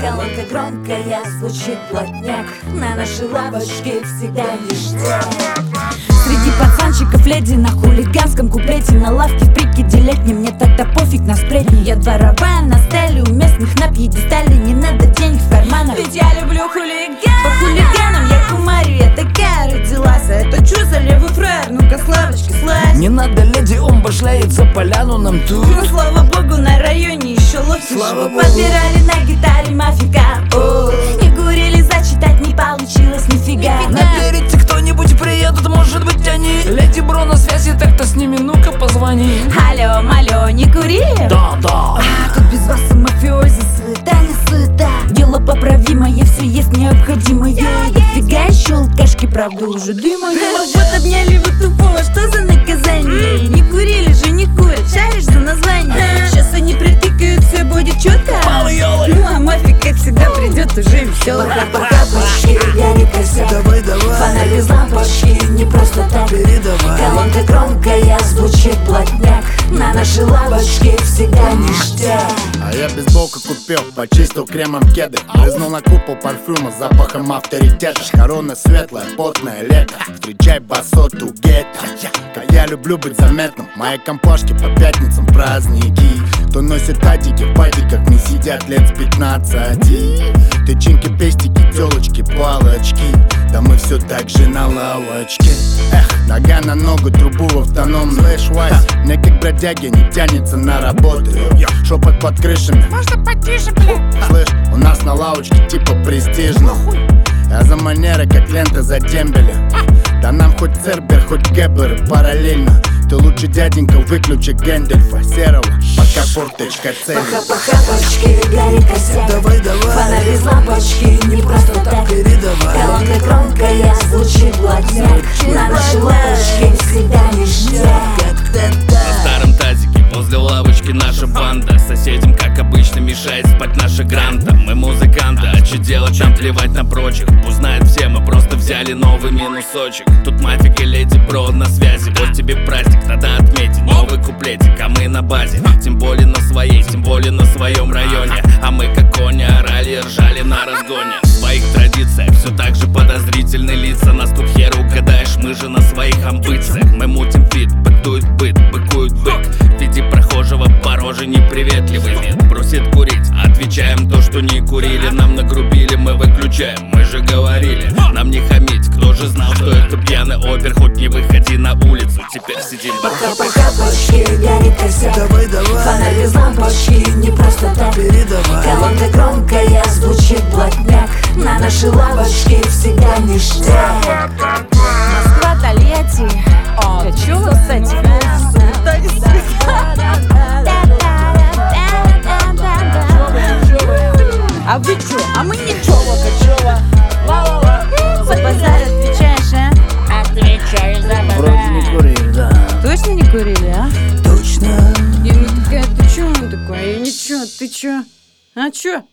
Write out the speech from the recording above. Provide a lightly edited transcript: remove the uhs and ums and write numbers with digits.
Колонка громкая, звучит плотняк. На нашей лавочке всегда ништяк. Среди пацанчиков леди на хулиганском куплете. На лавке в прикиде летнем, мне тогда пофиг на сплетни. Я дворовая на стеле, у местных на пьедестале. Не надо денег в карманах, ведь я люблю хулиган. По хулиганам я кумарю, я такая родилась. А это чё за левый фраер? Ну-ка с лавочки слазь. Не надо, леди, он башляется, поляну нам тут. Ну слава богу, на районе еще ловче. Подбирали на гитаре мафика. Не курили, зачитать не получилось нифига. Наберите кто-нибудь, приедут, может быть они. Леди Бро на связи, так-то с ними, ну-ка позвони. Алло, алло, не курили? Да. Тут без вас и мафиози, суета не суета. Дело поправимое, все есть необходимое. Дофига еще алкашки, правда уже дыма. Вот обняли вы тупого, что за наказание? Не курили же, не курят, шаришь за название. Сейчас они притыкают, все будет четко. Ну а мафик, как всегда, придет уже веселый. Пока-пока, я не косяк. Давай. Фонарь без лампочки, не просто так. Передавай. Колонка громкая, звучит плотняк. На нашей лавочке всегда ништяк. А я бейсболку купил, почистил кремом кеды. Брызнул на купол парфюма с запахом авторитета. Корона светлая, потное лето. Встречай басоту гетто. Я люблю быть заметным. Мои компашки по пятницам праздники. Кто носит адики в падиках, не сидят лет с 15. Тычинки, пестики, телочки, палочки. Да мы все так же на лавочке. Нога на ногу, трубу в автономную. Мне как бродяги не тянется на работу. Шепот под крышами. Можно потише, бля? Слышь, у нас на лавочке типа престижно. Я за манеры, как лента за дембеля. Да нам хоть Цербер, хоть Геббер параллельно. Ты лучше, дяденька, выключи Гэндальфа серого, пока форточка целит. Пока-пока-почки, горит косяк. Давай. Фонарь без лампочки, не просто так. Передавай. Колонка громкая, звучит плотняк. На нашей лавочке всегда ништяк. На старом тазике возле лавочки наша банда. Соседям, как обычно, мешает спать наша гранта. Мы музыканты, а что делать, нам плевать на прочих. Узнают все, мы просто взяли новый минусочек. Тут мафик и леди Бро на связи. Вот тебе праздник, надо отметить новый куплетик. А мы на базе, тем более на своей, тем более на своем районе. А мы как кони орали и ржали на разгоне. В своих традициях все так же подозрительные лица. Нас тут хер угадаешь, мы же на своих амбициях. Мы мутим фит, бытует быт, быкует бык. В виде прохожего по роже неприветливый вид. Просит курить, отвечаем то, что не курили. Нам нагрубили, мы выключаем, мы же говорили нам не хамить, кто же знал, что это пьяный опер. Хоть не выходи на улицу, теперь сидим в окопе. Пока-пока-почки, горит косяк. Давай. Фонарь без лампочки, не просто так. Передавай. Колонка громкая, звучит плотняк. На нашей лавочке всегда ништяк. Москва, Тольятти. О, чё вы с этим? А вы чё? А мы ничего. За базар отвечаешь, а? Отвечаю за базар. Вроде не курили, да. Точно не курили, а? Точно. Я не такая, ты чё он такой? Я ничего, ты чё? А чё?